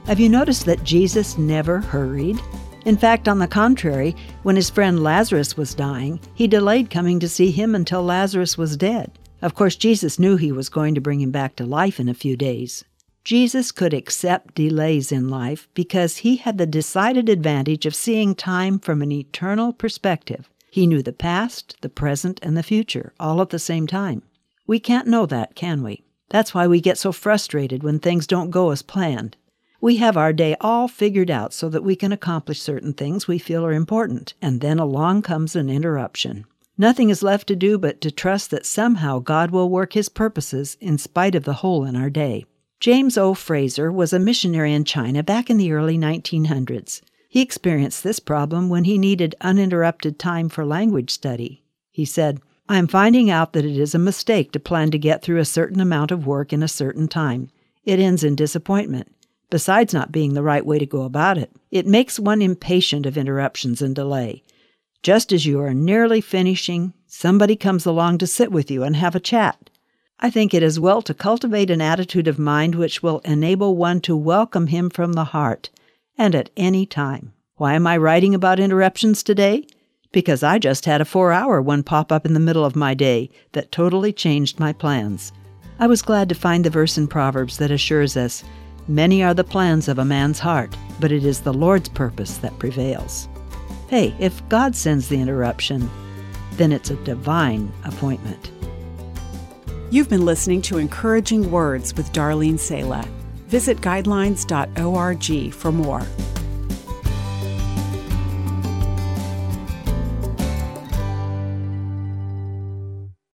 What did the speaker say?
Have you noticed that Jesus never hurried? In fact, on the contrary, when his friend Lazarus was dying, he delayed coming to see him until Lazarus was dead. Of course, Jesus knew he was going to bring him back to life in a few days. Jesus could accept delays in life because he had the decided advantage of seeing time from an eternal perspective. He knew the past, the present, and the future, all at the same time. We can't know that, can we? That's why we get so frustrated when things don't go as planned. We have our day all figured out so that we can accomplish certain things we feel are important, and then along comes an interruption. Nothing is left to do but to trust that somehow God will work his purposes in spite of the hole in our day. James O. Fraser was a missionary in China back in the early 1900s. He experienced this problem when he needed uninterrupted time for language study. He said, "I am finding out that it is a mistake to plan to get through a certain amount of work in a certain time. It ends in disappointment. Besides not being the right way to go about it, it makes one impatient of interruptions and delay. Just as you are nearly finishing, somebody comes along to sit with you and have a chat. I think it is well to cultivate an attitude of mind which will enable one to welcome him from the heart, and at any time. Why am I writing about interruptions today? Because I just had a 4-hour one pop up in the middle of my day that totally changed my plans. I was glad to find the verse in Proverbs that assures us, "Many are the plans of a man's heart, but it is the Lord's purpose that prevails." Hey, if God sends the interruption, then it's a divine appointment. You've been listening to Encouraging Words with Darlene Sala. Visit guidelines.org for more.